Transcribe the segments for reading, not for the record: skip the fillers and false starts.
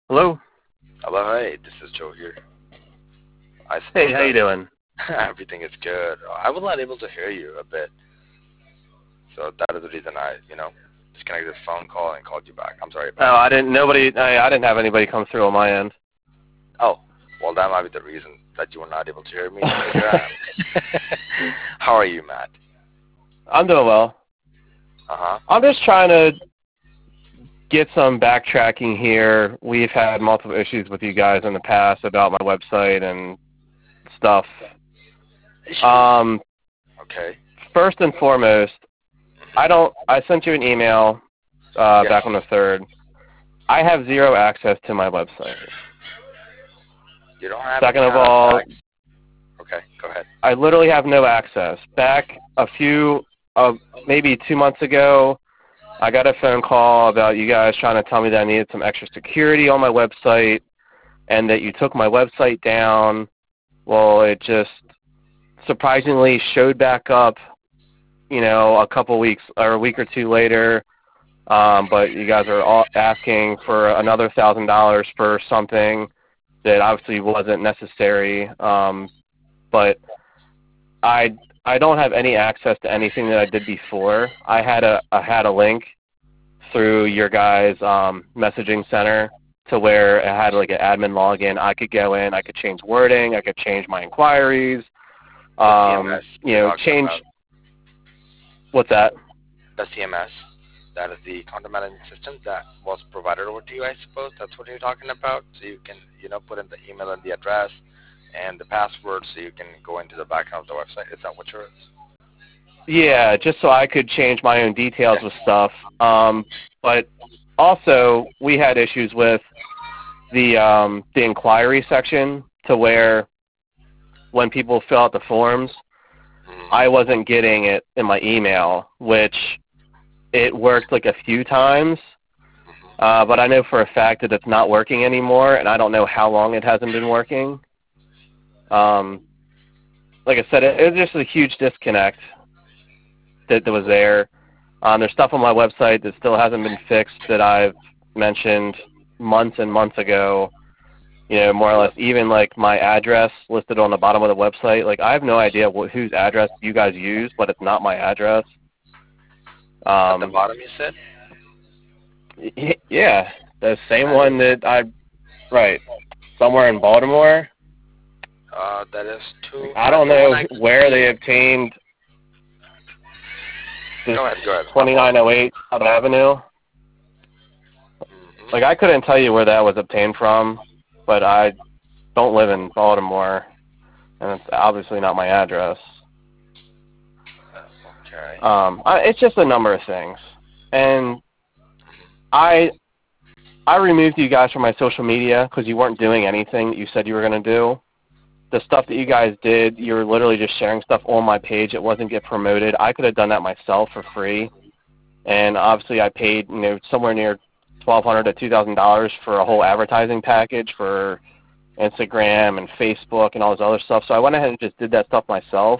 Hello. Hello, hey, this is Joe here. I Hey, suppose how you that doing? everything is good. I was not able to hear you a bit, so that is the reason I disconnected this phone call and called you back. I'm sorry Oh, about that. I didn't have anybody come through on my end. Oh, well, that might be the reason that you were not able to hear me, so here I am. How are you, Matt? I'm doing well. Uh-huh. I'm just trying to get some backtracking here. We've had multiple issues with you guys in the past about my website and stuff. Issues. Um, Okay. First and foremost, I sent you an email Yes. back on the 3rd. I have zero access to my website. You don't have any Second of kind of all, tags? Okay, go ahead. I literally have no access. Back maybe 2 months ago, I got a phone call about you guys trying to tell me that I needed some extra security on my website and that you took my website down. Well, it just surprisingly showed back up, a couple weeks or a week or two later. But you guys are all asking for another $1,000 for something that obviously wasn't necessary. But I don't have any access to anything that I did before. I had a link through your guys' messaging center to where it had like an admin login. I could go in, I could change wording, I could change my inquiries, The CMS you're talking change. about. What's that? The CMS. That is the content management system that was provided over to you, I suppose. That's what you're talking about. So you can, put in the email and the address and the password so you can go into the background of the website. Is that what you're... Yeah, just so I could change my own details Yes. with stuff. But also, we had issues with the inquiry section to where when people fill out the forms, I wasn't getting it in my email, which it worked like a few times. But I know for a fact that it's not working anymore, and I don't know how long it hasn't been working. Like I said, it was just a huge disconnect that was there. There's stuff on my website that still hasn't been fixed that I've mentioned months and months ago. More or less, even like my address listed on the bottom of the website. Like I have no idea whose address you guys use, but it's not my address. At the bottom, you said? Yeah, the same That is, one right, somewhere in Baltimore. that is too... I don't the one know I... where they obtained this Go ahead. My fault. 2908 South Avenue. Mm-hmm. Like I couldn't tell you where that was obtained from, but I don't live in Baltimore, and it's obviously not my address. Okay. It's just a number of things, and I removed you guys from my social media because you weren't doing anything that you said you were going to do. The stuff that you guys did, you were literally just sharing stuff on my page. It wasn't get promoted. I could have done that myself for free, and obviously I paid somewhere near $1,200 to $2,000 for a whole advertising package for Instagram and Facebook and all this other stuff. So I went ahead and just did that stuff myself.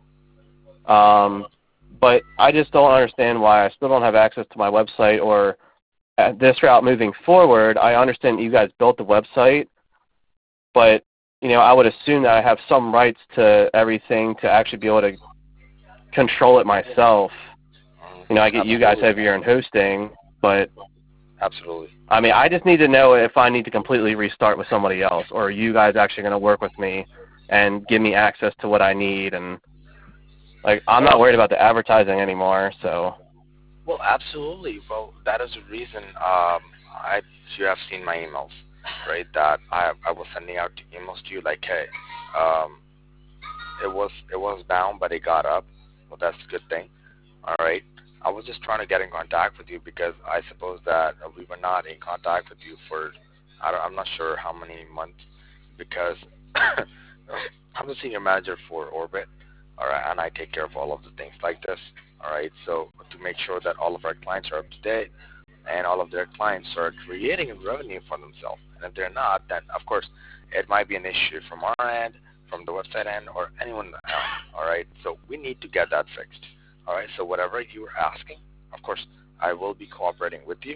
But I just don't understand why I still don't have access to my website, or at this route moving forward. I understand that you guys built the website, but I would assume that I have some rights to everything to actually be able to control it myself. I get you guys Absolutely. heavier in hosting, but Absolutely. I mean, I just need to know if I need to completely restart with somebody else, or are you guys actually going to work with me and give me access to what I need. And like, I'm not worried about the advertising anymore. So Well, absolutely. Well, that is the reason you have seen my emails, right? That I was sending out emails to you like, hey, um, it was down, but it got up. Well, that's a good thing. All right. I was just trying to get in contact with you because I suppose that we were not in contact with you for I'm not sure how many months, because I'm the senior manager for Orbit, all right, and I take care of all of the things like this, all right. So to make sure that all of our clients are up to date and all of their clients are creating revenue for themselves, and if they're not, then of course it might be an issue from our end, from the website end, or anyone else, all right. So we need to get that fixed, all right. So whatever you are asking, of course, I will be cooperating with you,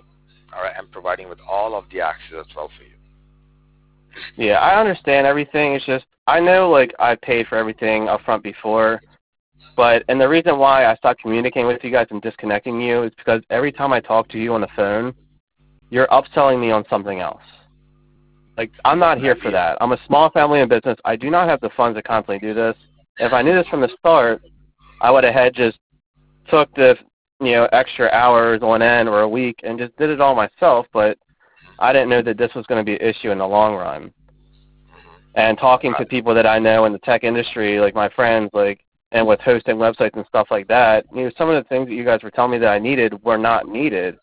all right, and providing with all of the access as well for you. Yeah, I understand everything. It's just I know like I paid for everything up front before, and the reason why I stopped communicating with you guys and disconnecting you is because every time I talk to you on the phone, you're upselling me on something else. Like, I'm not here for that. I'm a small family in business. I do not have the funds to constantly do this. If I knew this from the start, I would have just took the extra hours on end or a week and just did it all myself, but I didn't know that this was going to be an issue in the long run. And talking to people that I know in the tech industry, like my friends, and with hosting websites and stuff like that, some of the things that you guys were telling me that I needed were not needed.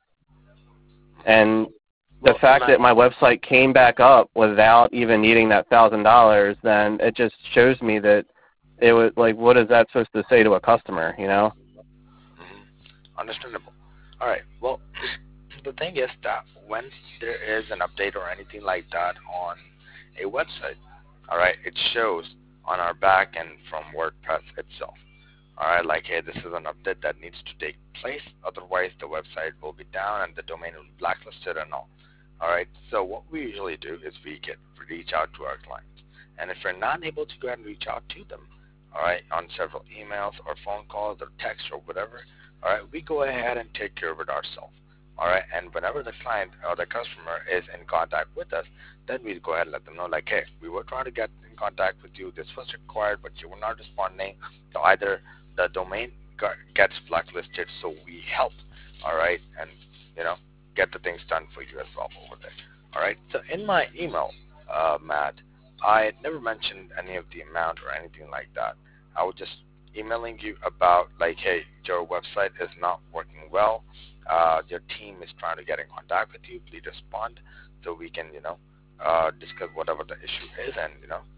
And the fact that my website came back up without even needing that $1,000, then it just shows me that it was like, what is that supposed to say to a customer, Understandable. All right. Well, the thing is that when there is an update or anything like that on a website, all right, it shows on our back end from WordPress itself. All right, like, hey, this is an update that needs to take place. Otherwise, the website will be down and the domain will be blacklisted and all. All right, so what we usually do is we reach out to our clients. And if we're not able to go ahead and reach out to them, all right, on several emails or phone calls or text or whatever, all right, we go ahead and take care of it ourselves. All right, and whenever the client or the customer is in contact with us, then we go ahead and let them know, like, hey, we were trying to get in contact with you. This was required, but you were not responding. So either the domain gets blacklisted, so we help, all right, and, get the things done for you as well over there. All right, so in my email, Matt, I never mentioned any of the amount or anything like that. I was just emailing you about, like, hey, your website is not working well. Your team is trying to get in contact with you. Please respond so we can, discuss whatever the issue is, and,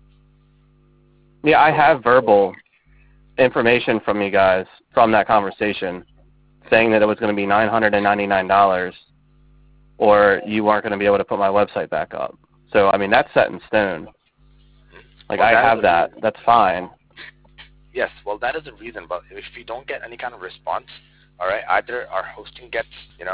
Yeah, I have verbal information from you guys from that conversation saying that it was going to be $999 or you weren't going to be able to put my website back up. So, I mean, that's set in stone. Like, I have that. That's fine. Yes, well, that is the reason. But if we don't get any kind of response, all right, either our hosting gets,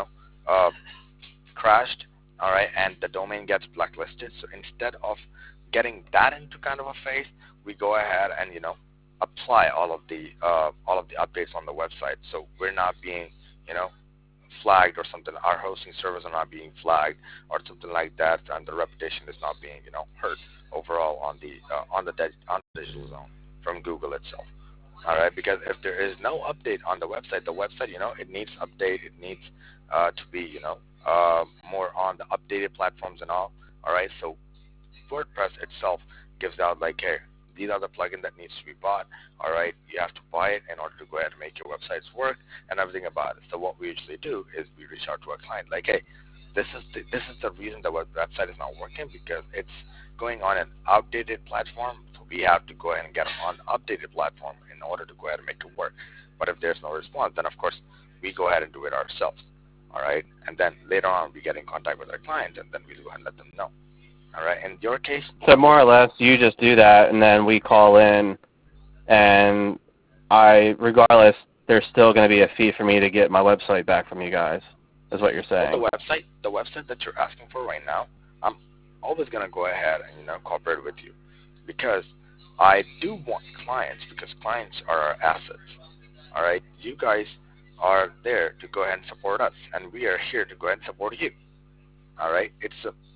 crashed, all right, and the domain gets blacklisted. So instead of getting that into kind of a phase, we go ahead and, apply all of the updates on the website. So we're not being, flagged or something. Our hosting servers are not being flagged or something like that, and the reputation is not being, hurt overall on the digital zone from Google itself. All right, because if there is no update on the website, it needs update. It needs to be, more on the updated platforms and all. All right, so WordPress itself gives out, like, hey, these are the plugins that needs to be bought. All right, you have to buy it in order to go ahead and make your websites work and everything about it. So what we usually do is we reach out to our client, like, hey, this is the reason the website is not working, because it's going on an outdated platform. So we have to go ahead and get on an updated platform in order to go ahead and make it work. But if there's no response, then of course we go ahead and do it ourselves. All right, and then later on we get in contact with our client, and then we go ahead and let them know. All right, in your case? So more or less, you just do that, and then we call in, and regardless, there's still going to be a fee for me to get my website back from you guys, is what you're saying. Well, the website that you're asking for right now, I'm always going to go ahead and, cooperate with you, because I do want clients, because clients are our assets. All right, you guys are there to go ahead and support us, and we are here to go ahead and support you. All right, it's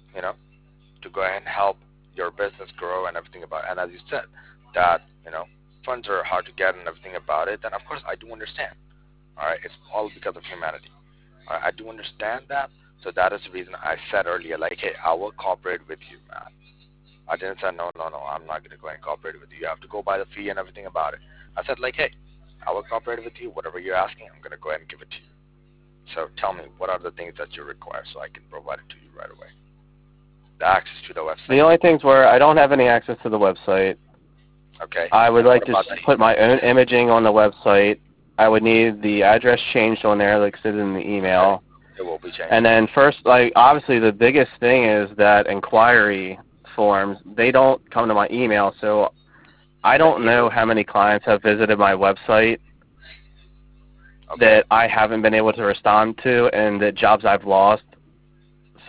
to go ahead and help your business grow and everything about it. And as you said, that, funds are hard to get and everything about it, then of course I do understand. All right, it's all because of humanity. All right, I do understand that, so that is the reason I said earlier, like, hey, I will cooperate with you, man. I didn't say, no, I'm not going to go ahead and cooperate with you. You have to go by the fee and everything about it. I said, like, hey, I will cooperate with you. Whatever you're asking, I'm going to go ahead and give it to you. So tell me, what are the things that you require so I can provide it to you right away? The access to the website. The only things were I don't have any access to the website. Okay. I would like to put my own imaging on the website. I would need the address changed on there, like said in the email. Okay. It will be changed. And then first, obviously the biggest thing is that inquiry forms, they don't come to my email, so I don't know how many clients have visited my website that I haven't been able to respond to, and the jobs I've lost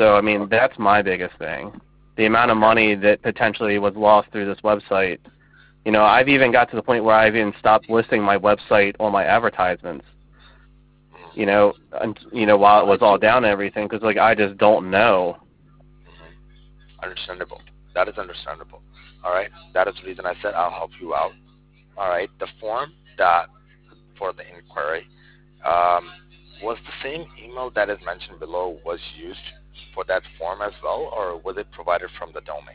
So, I mean, that's my biggest thing. The amount of money that potentially was lost through this website. You know, I've even got to the point where I've even stopped listing my website on my advertisements. You know, while it was all down and everything, because like I just don't know. Understandable. That is understandable. All right. That is the reason I said I'll help you out. All right. The form that for the inquiry was the same email that is mentioned below was used for that form as well, or was it provided from the domain?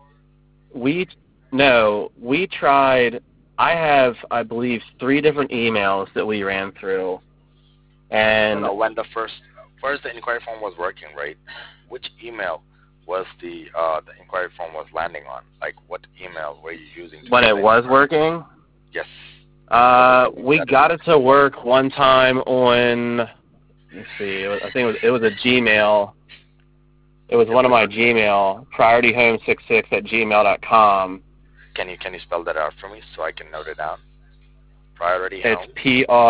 We tried. I have, I believe, 3 different emails that we ran through, and When the first the inquiry form was working, right? Which email was the inquiry form was landing on? Like, what email were you using? When it was working? Yes. We got it to work one time on, let me see, I think it was a Gmail. It was one of my Gmail, priorityhome66@gmail.com. Can you spell that out for me so I can note it down? Priority It's Home.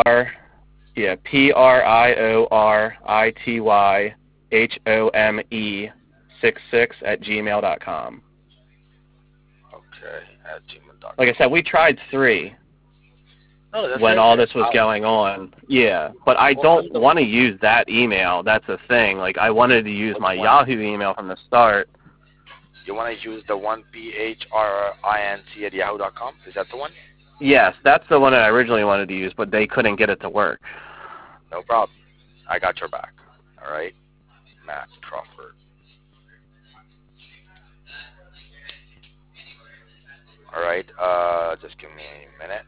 PRIORITYHOME 66@gmail.com. Okay, at gmail.com. Like I said, we tried 3 that's when all this was going on. Yeah, but I don't want to use that email. That's the thing. Like, I wanted to use my Yahoo email from the start. You want to use the one PHRINC@yahoo.com? Is that the one? Yes, that's the one that I originally wanted to use, but they couldn't get it to work. No problem. I got your back. All right, Matt Crawford. All right, just give me a minute.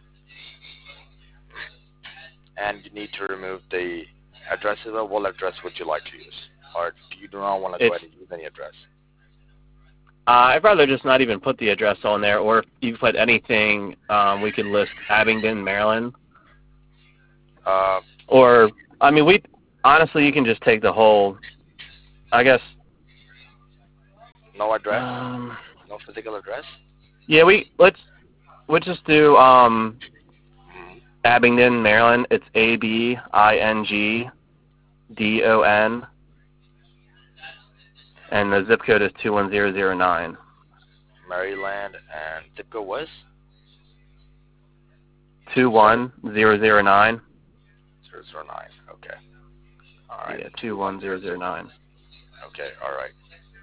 And you need to remove the address. What address would you like to use? Or you do not want to go ahead and use any address? I'd rather just not even put the address on there, or if you put anything, we could list Abingdon, Maryland. Or, I mean, honestly, you can just take the whole, I guess. No address? No physical address? Yeah, let's just do Abingdon, Maryland. It's ABINGDON, and the zip code is 21009. Maryland, and zip code was 21009. 009. Okay. All right. Yeah, 21009. Okay. All right.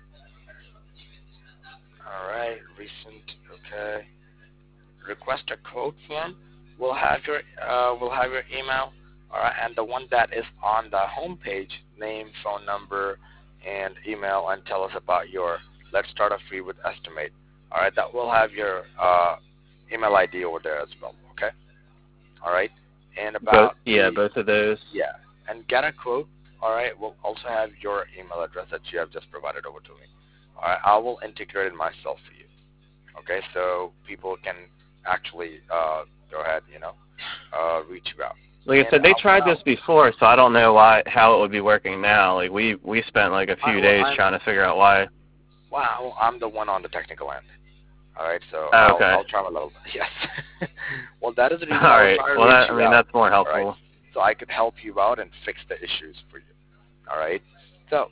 All right. Recent. Okay. Request a code form. We'll have your email. All right, and the one that is on the home page, name, phone number, and email, and tell us about your Let's Start a Free with Estimate. All right, that will have your email ID over there as well. Okay. All right. And about both of those. Yeah, and get a quote. All right, we'll also have your email address that you have just provided over to me. All right, I will integrate it myself for you. Okay, so people can actually go ahead, reach you out. Like I said, they tried this before, so I don't know how it would be working now. Like we spent like a few days trying to figure out why. Wow, I'm the one on the technical end. All right, so okay. I'll try a little. Yes. Well, that is the reason All I was right. trying to Well, reach you out. that's more helpful. Right? So I could help you out and fix the issues for you. All right. So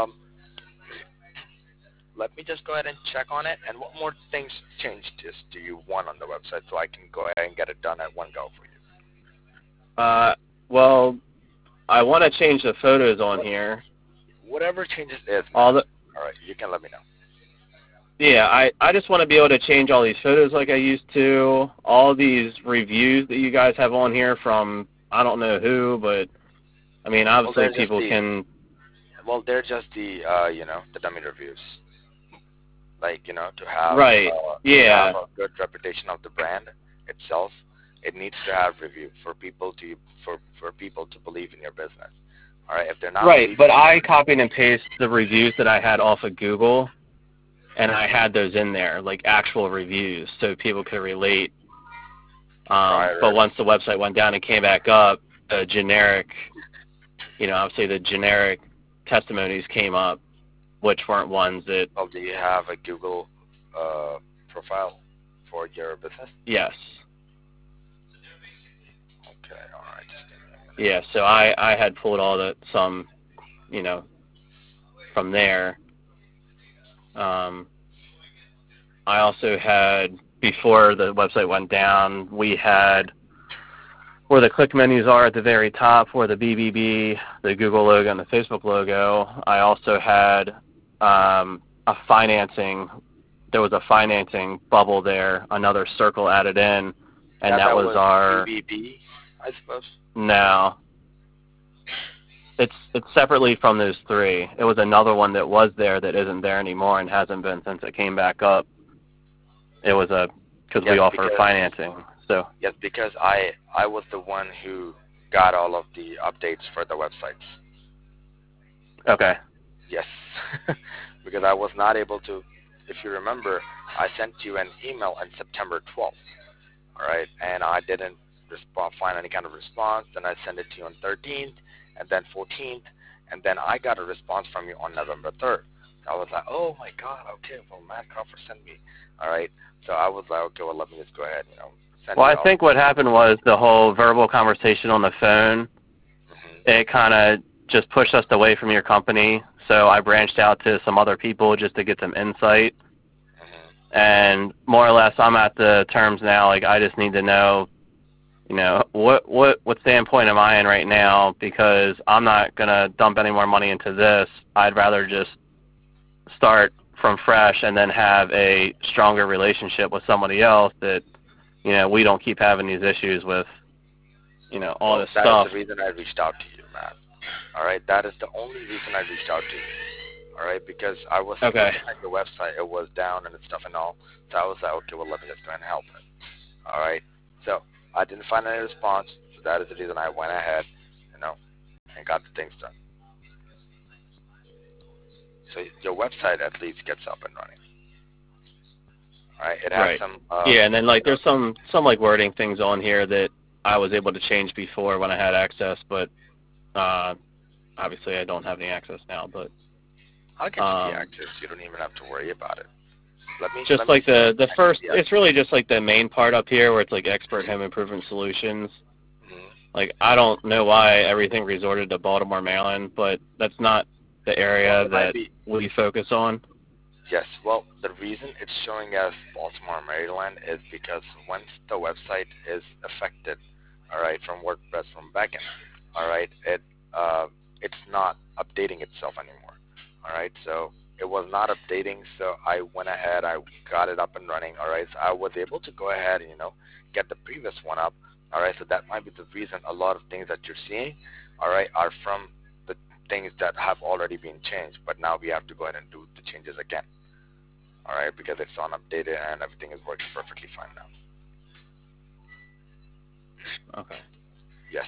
let me just go ahead and check on it. And what more things do you want on the website so I can go ahead and get it done at one go for you? Well, I want to change the photos on here. Whatever changes is. All right, you can let me know. Yeah, I just want to be able to change all these photos like I used to. All these reviews that you guys have on here from I don't know who, but I mean obviously people can. Well, they're just the the dummy reviews. Like to have to have a good reputation of the brand itself, it needs to have review for people to believe in your business. All right, if they're not but I copied and pasted the reviews that I had off of Google, and I had those in there, like actual reviews, so people could relate. But once the website went down and came back up, the generic, obviously the generic testimonies came up, which weren't ones that. Oh, do you have a Google profile for your business? Yes. Okay, all right. Yeah, so I had pulled all some, from there. I also had, before the website went down, we had where the click menus are at the very top, where the BBB, the Google logo, and the Facebook logo. I also had a financing. There was a financing bubble there, another circle added in, and that was our BBB, I suppose. No, it's separately from those three. It was another one that was there that isn't there anymore and hasn't been since it came back up. It was because we offer financing. So yes, because I was the one who got all of the updates for the websites. Okay. Yes, because I was not able to. If you remember, I sent you an email on September 12th, all right, and I didn't find any kind of response. Then I sent it to you on 13th, and then 14th, and then I got a response from you on November 3rd. I was like, oh my God, okay, well, Matt Crawford sent me, all right. So I was like, okay, well, let me just go ahead, Well, I think what happened was the whole verbal conversation on the phone, it kind of just pushed us away from your company. So I branched out to some other people just to get some insight. And more or less, I'm at the terms now, like I just need to know, what standpoint am I in right now, because I'm not going to dump any more money into this. I'd rather just start from fresh and then have a stronger relationship with somebody else that, we don't keep having these issues with, all this stuff. That is the reason I reached out to you, Matt. All right? That is the only reason I reached out to you. All right? Because I was looking at your website. It was down and stuff and all. So I was like, okay, well, let me just go and help it. All right? So I didn't find any response. So that is the reason I went ahead, and got the things done. So your website at least gets up and running. All right? It has some... yeah, and then, there's some wording things on here that I was able to change before when I had access, but obviously I don't have any access now. But I'll get you the access. You don't even have to worry about it. The first, it's really just the main part up here where it's expert home improvement solutions. I don't know why everything resorted to Baltimore, Maryland, but that's not the area that we focus on. Yes, well, the reason it's showing as Baltimore, Maryland is because once the website is affected, all right, from WordPress, from backend, all right, it's not updating itself anymore, all right, so it was not updating, so I went ahead, I got it up and running, all right, so I was able to go ahead and, get the previous one up, all right, so that might be the reason a lot of things that you're seeing, all right, are from the things that have already been changed, but now we have to go ahead and do the changes again. All right, because it's unupdated and everything is working perfectly fine now. Okay. Yes.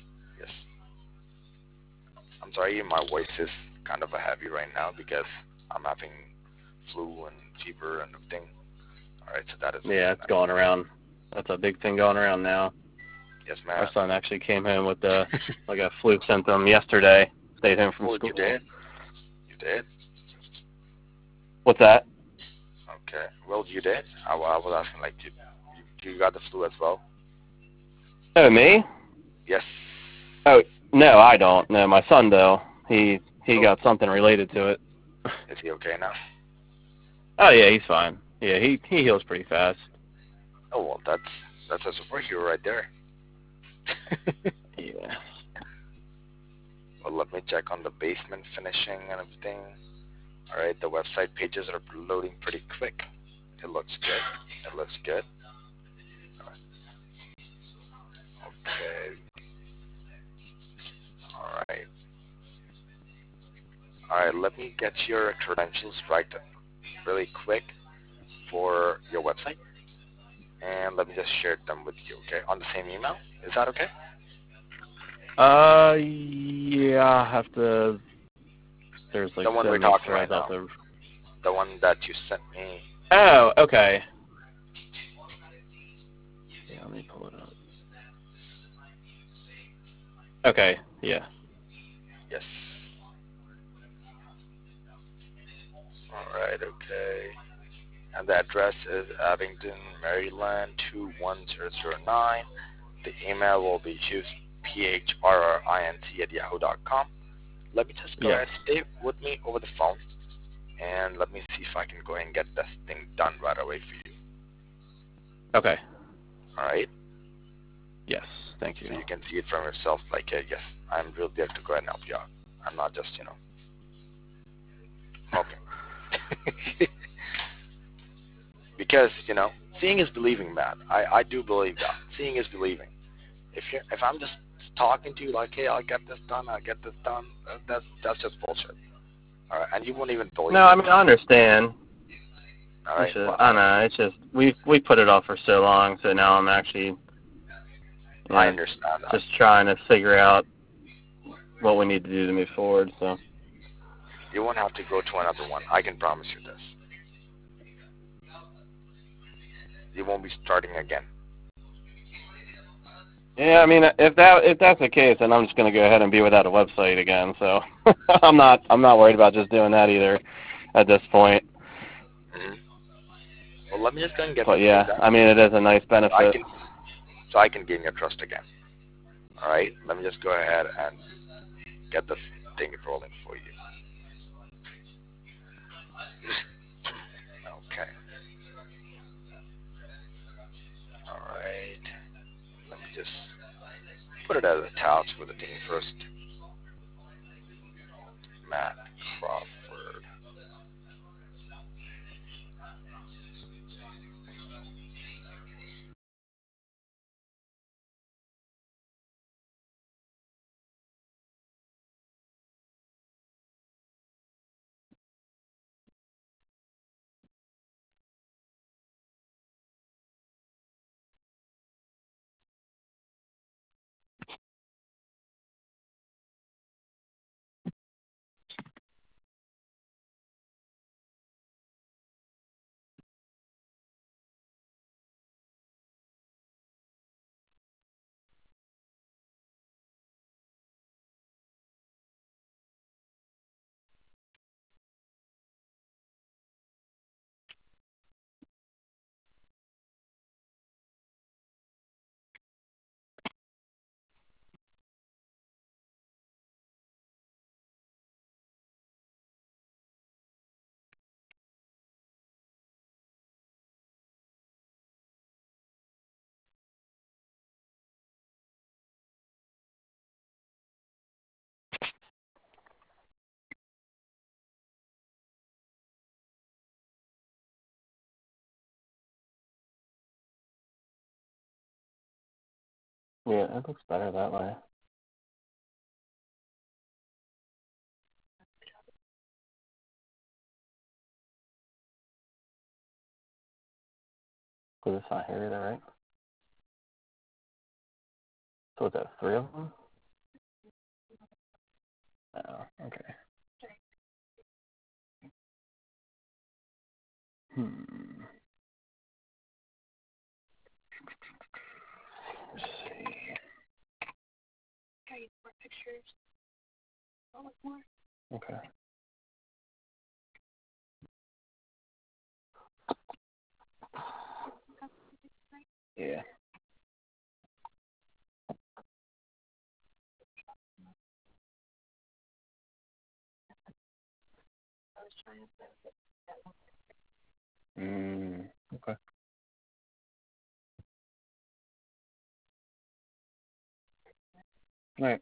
I'm sorry, my voice is kind of heavy right now because I'm having flu and fever and everything. All right, so that is... Yeah, it's going around. That's a big thing going around now. Yes, ma'am. Our son actually came home with a flu symptom yesterday. Stayed home from school. You did? You did? What's that? Okay. Well, you did? I was asking, you got the flu as well? Oh, me? Yes. Oh, no, I don't. No, my son, though. He got something related to it. Is he okay now? Oh, yeah, he's fine. Yeah, he heals pretty fast. Oh, well, that's a superhero right there. Yeah. Well, let me check on the basement finishing and everything. All right, the website pages are loading pretty quick. It looks good. All right. Okay. All right, let me get your credentials right really quick for your website. And let me just share them with you, okay, on the same email. Is that okay? Yeah, I have to... There's the one we're talking right now. The one that you sent me. Oh, okay. Yeah, let me pull it up. Okay, yeah. Yes. All right, okay. And the address is Abingdon, Maryland, 21009. The email will be phrrint@yahoo.com. let me just go ahead, stay with me over the phone, and let me see if I can go ahead and get this thing done right away for you. Okay. All right? Yes. Thank you. So you can see it from yourself, like, yes, I'm really there to go ahead and help you out. I'm not just, okay. Because, seeing is believing, Matt. I do believe that. Seeing is believing. If I'm just talking to you like, hey, I'll get this done, that's just bullshit. All right, and you won't even believe No, it. I mean, I understand. All right. Well, I know. It's just we put it off for so long, so now I'm actually. I understand that. Just trying to figure out what we need to do to move forward. So. You won't have to go to another one. I can promise you this. You won't be starting again. Yeah, I mean, if that's the case, then I'm just going to go ahead and be without a website again. So I'm not worried about just doing that either at this point. Mm-hmm. Well, let me just go and get. But yeah, I mean, it is a nice benefit. So I can gain your trust again. All right. Let me just go ahead and get this thing rolling for you. Okay. All right. Let me just put it as attached with the thing first. Matt Crawford. Yeah, it looks better that way. Because it's not here either, right? So it's at 3 of them? Oh, okay. Let's see. Okay. Yeah. Okay. All right.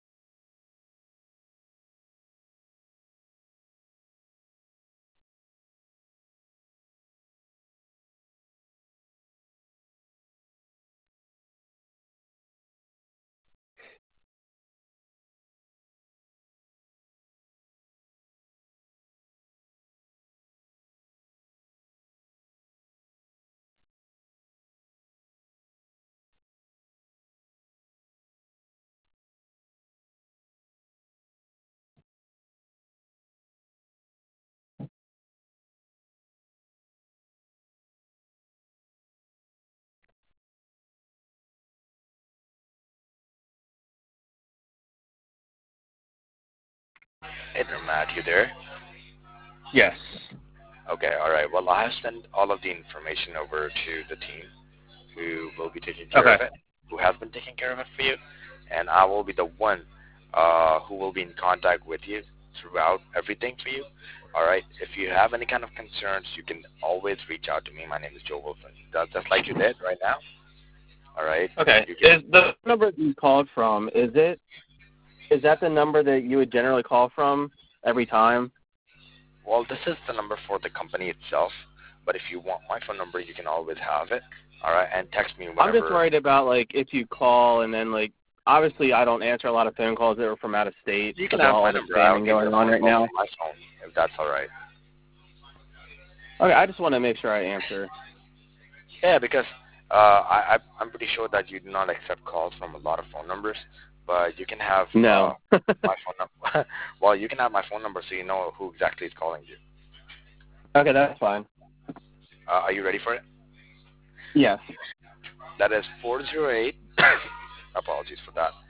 Hey there, Matt. You there? Yes. Okay. All right. Well, I have sent all of the information over to the team who will be taking care of it, who has been taking care of it for you, and I will be the one who will be in contact with you throughout everything for you. All right. If you have any kind of concerns, you can always reach out to me. My name is Joe Wilson. Just like you did right now. All right. Okay. Is the number you called from, is that the number that you would generally call from every time? Well, this is the number for the company itself. But if you want my phone number, you can always have it. All right. And text me whenever. I'm just worried about, like, if you call and then, like, obviously I don't answer a lot of phone calls that are from out of state. You can have my number. I'll going on right now. My phone, if that's all right. Okay, I just want to make sure I answer. Yeah, because I'm pretty sure that you do not accept calls from a lot of phone numbers, but you can have no. my phone number. Well, you can have my phone number so you know who exactly is calling you. Okay, that's fine. Are you ready for it? Yes. That is 408. Apologies for that.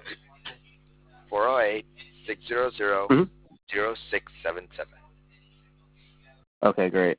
408-600-0677. Okay, great.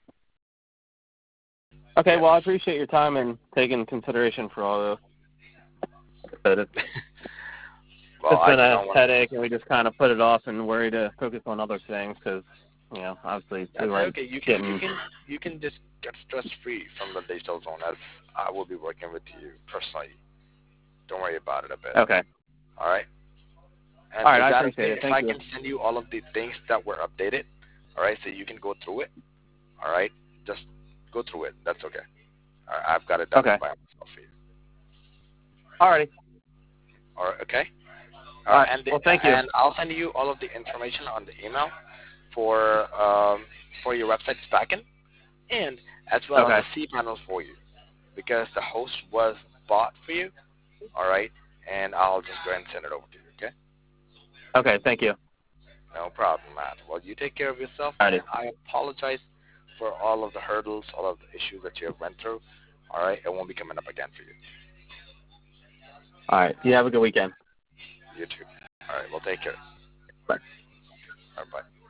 Okay, yes. Well, I appreciate your time and taking consideration for all this. Well, it's been a headache, and we just kind of put it off and worry to focus on other things because, you know, obviously that's okay. You can just get stress-free from the digital zone, as I will be working with you personally. Don't worry about it a bit. Okay. All right? And all right, I appreciate it. Thank you. If I can send you all of the things that were updated, all right, so you can go through it, all right? Just go through it. That's okay. All right, I've got it done by myself for you. All righty. All right, okay? All right, well, thank you. And I'll send you all of the information on the email for your website's backend, and as well as the cPanel for you, because the host was bought for you, all right? And I'll just go ahead and send it over to you, okay? Okay, thank you. No problem, Matt. Well, you take care of yourself. Alrighty. I apologize for all of the hurdles, all of the issues that you have went through. All right? It won't be coming up again for you. All right. You have a good weekend. You too. All right. Well, take care. Bye. All right, bye.